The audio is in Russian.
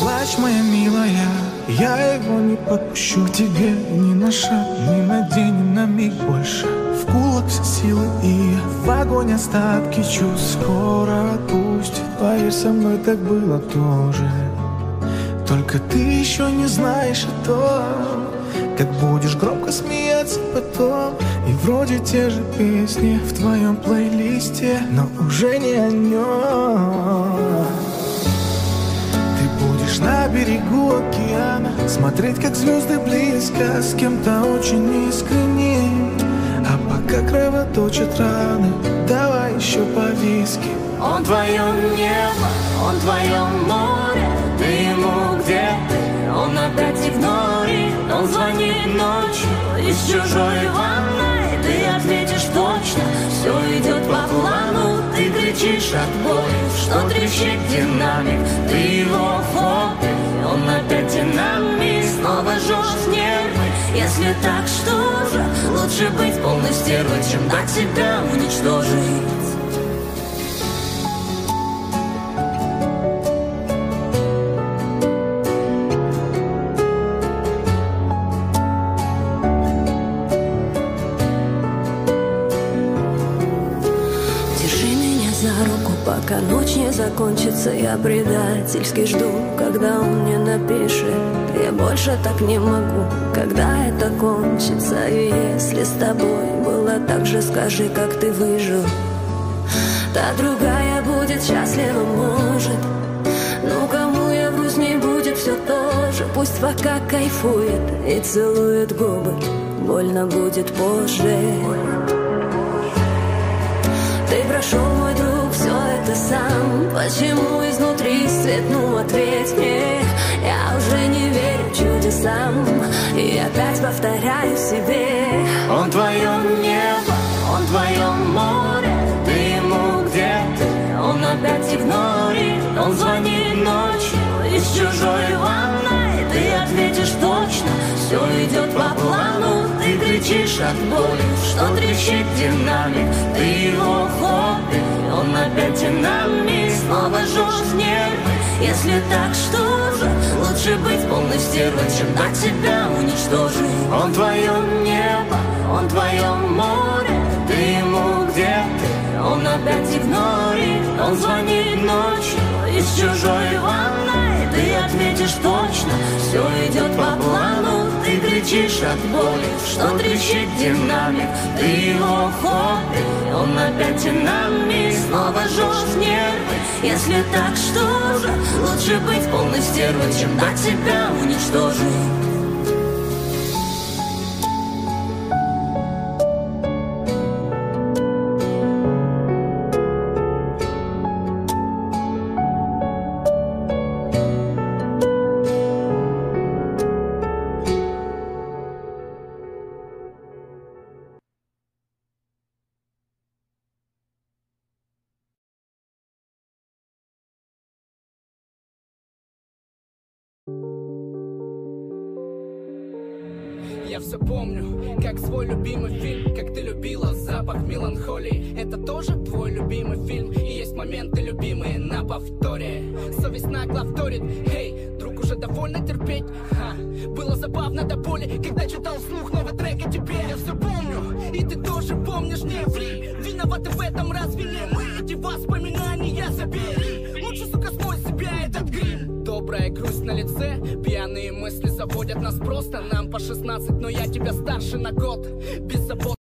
плачь, моя милая, я его не подпущу к тебе ни на шаг, ни на день, ни на миг больше. В кулак все силы и в огонь остатки чувств скоро отпустит. Поверь, со мной так было тоже. Только ты еще не знаешь о том, как будешь громко смеяться потом. И вроде те же песни в твоем плейлисте, но уже не о нем. Ты будешь на берегу океана, смотреть, как звезды близко, с кем-то очень искренним. А пока кровоточат раны, давай еще по виски. Он твое небо, он твое море, ты ему где ты? Он опять игнорит, он звонит ночью из чужой ванной. Ты ответишь точно, все идет по плану. Ты кричишь от боли, что трещит динамик. Ты его хобби, он опять динамик. Снова жжешь нервы, если так, что же? Лучше быть полной стервой, чем дать себя уничтожить. Пока ночь не закончится, я предательски жду, когда он мне напишет. Я больше так не могу, когда это кончится. И если с тобой было так же, скажи, как ты выжил. Та другая будет счастлива, может. Ну кому я вру, с ней будет все то же. Пусть пока кайфует и целует губы, больно будет позже. Ты прошел, мой друг, все это сам. Почему изнутри свет, ну ответь мне. Я уже не верю чудесам и опять повторяю себе. Он твое небо, он твое море, ты ему где ты? Он опять игнорит, он звонит ночью из чужой ванной. Ты ответишь точно, все идет по плану. Ты кричишь от боли, что трещит динамик. Ты его хобби, он опять динамик. Снова жжешь нервы, если так, что же? Лучше быть полной стервой, чем дать себя уничтожить. Он твое небо, он твое море, ты ему где ты? Он опять игнорит, он звонит ночью из чужой ванной. Ты ответишь точно, все идет по плану. Ты кричишь от боли, что трещит динамик. Ты его хобби, он опять динамик. Снова жжешь нервы, если так, что же? Лучше быть полной стервой, чем дать себя уничтожить. Я все помню, как свой любимый фильм, как ты любила запах меланхолии. Это тоже твой любимый фильм, и есть моменты любимые на повторе. Совесть нагло вторит, эй, друг, уже довольно терпеть. Было забавно до боли, когда читал вслух новый трек о тебе. Я все помню, и ты тоже помнишь, не ври. Виноваты в этом разве не мы? Эти воспоминания забери. Лучше, сука, смой с себя этот грим. Добрая грусть на лице, пьяные мысли заводят нас просто. Нам по 16, но я тебя старше на год. Без забот.